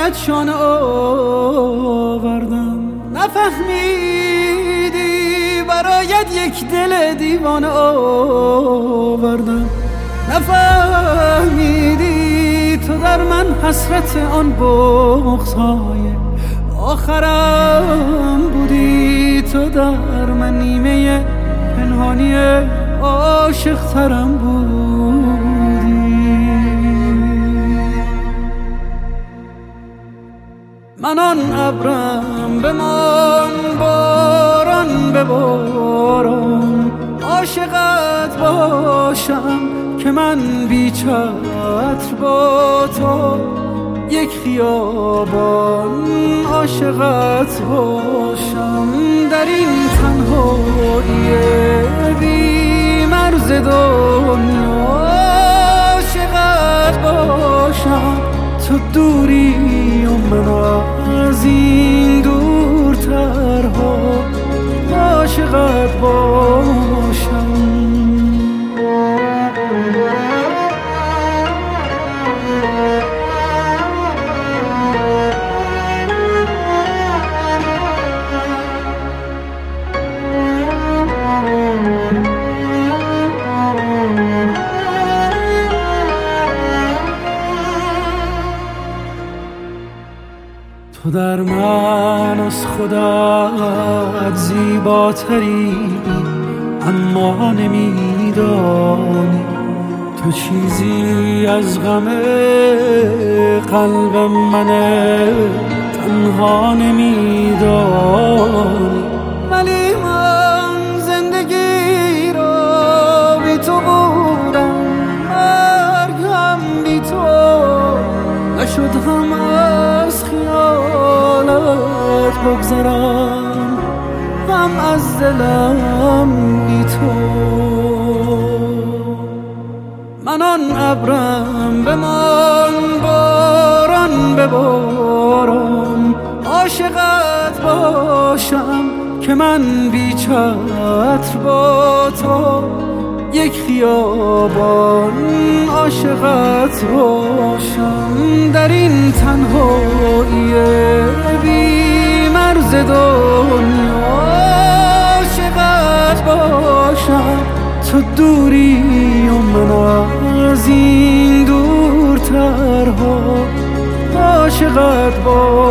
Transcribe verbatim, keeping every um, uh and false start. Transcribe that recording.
برایت شانه آوردم، نفهمیدی برایت یک دل دیوانه آوردم، نفهمیدی تو در من حسرت آن بغض‌های آخرم بودی، تو در من نیمه پنهانی عاشق ترم بودی. من آن ابرم بمان باران به باران، عاشقت باشم که من بی چتر با تو یک خیابان، عاشقت باشم در این تنهایی بی مرز دنیا، عاشقت باشم تو دوری و من از این دورترها، عاشقت باشم. تو در من از خودت زیباتری، اما نمیدانی تو چیزی از غم قلب من تنها نمیدانی. ولی من زندگی را بی تو بودم، مرگم بی تو نشد، هم از خیالت بگذرم، هم از دلم بی تو. من آن ابرم بمان باران به باران، عاشقت باشم که من بی چتر با تو یک خیابان، عاشقت باشم در این تنهایی بی مرز دنیا، عاشقت باشم تو دوری و من از این دورترها، عاشقت باشم.